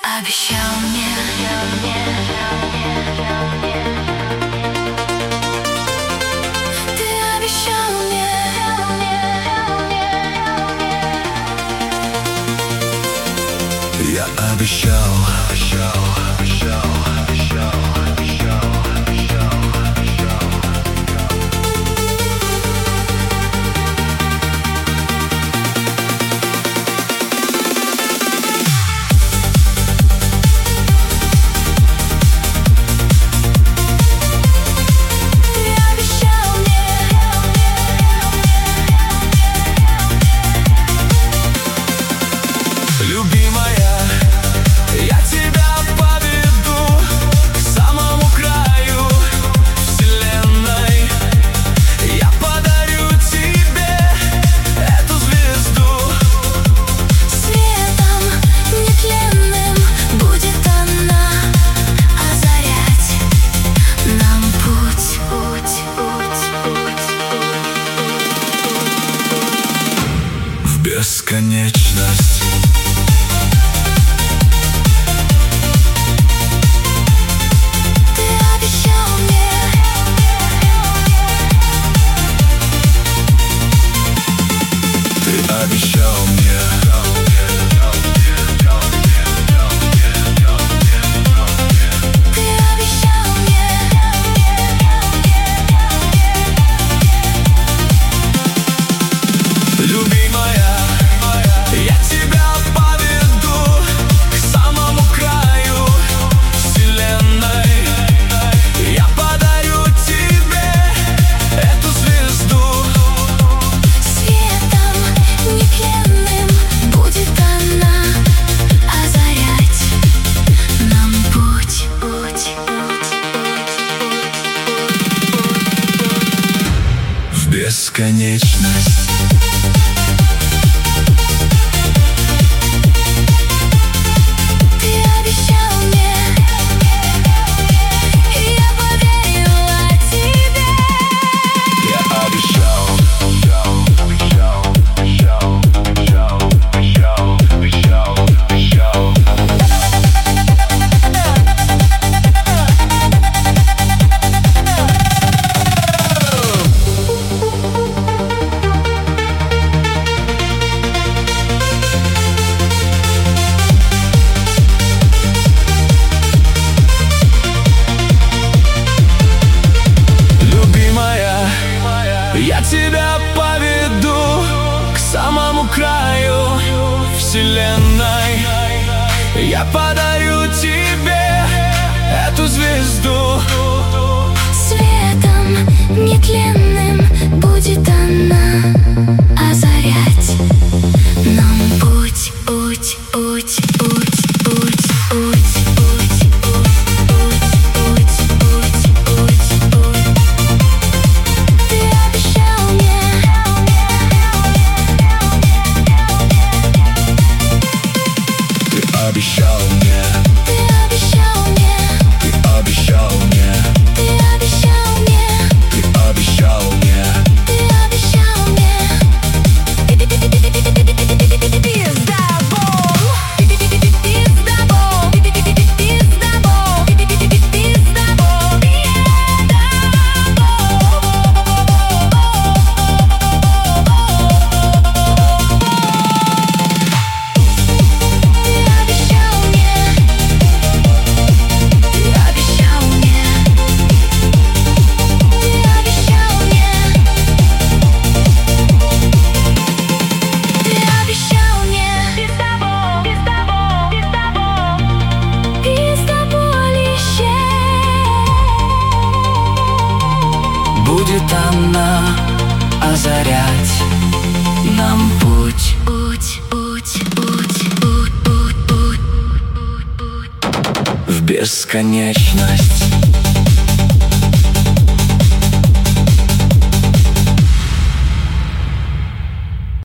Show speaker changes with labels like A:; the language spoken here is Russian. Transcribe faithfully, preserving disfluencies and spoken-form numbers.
A: обещал мне, ты обещал мне,
B: я обещал, обещал, обещал, обещал, обещал, обещал, обещал. Любимая, я тебя поведу к самому краю вселенной. Я подарю тебе эту звезду.
A: светом нетленным будет она озарять нам путь, путь, путь, путь,
B: В бесконечность. Обещал мне,
A: ты обещал мне,
B: любимая, я тебя поведу к самому краю вселенной. Я подарю тебе эту звезду.
A: светом нетленным будет она озарять нам путь, путь, путь,
B: В бесконечность.
A: ты обещал мне, и я поверила тебе.
B: Я обещал, обещал, обещал, обещал, обещал, обещал, обещал, обещал. Любимая, я тебя поведу к самому краю вселенной. Я подарю тебе эту звезду.
A: Светом нетленным будет она озарять нам путь, путь, путь, путь, путь, путь, путь, путь, путь, путь, путь, путь. Ты обещал мне,
B: Ты обещал мне,
A: ты обещал мне,
B: ты обещал мне,
A: ты обещал мне,
B: ты обещал мне.
A: ты обещал мне.
B: Будет она озарять нам путь,
A: Путь, путь, путь, путь, путь, путь, путь, путь.
B: в бесконечность.